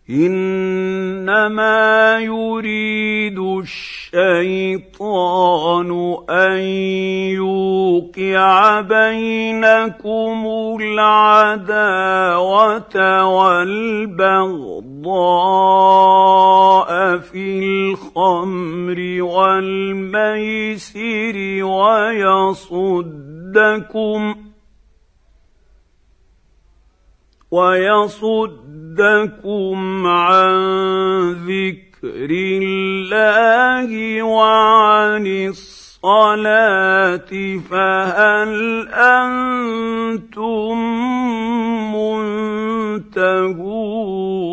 إنما يريد الشيطان أن يوقع بينكم العداوة والبغضاء في الخمر والميسر ويصدكم عن ذكر الله وعن الصلاة فهل أنتم منتهون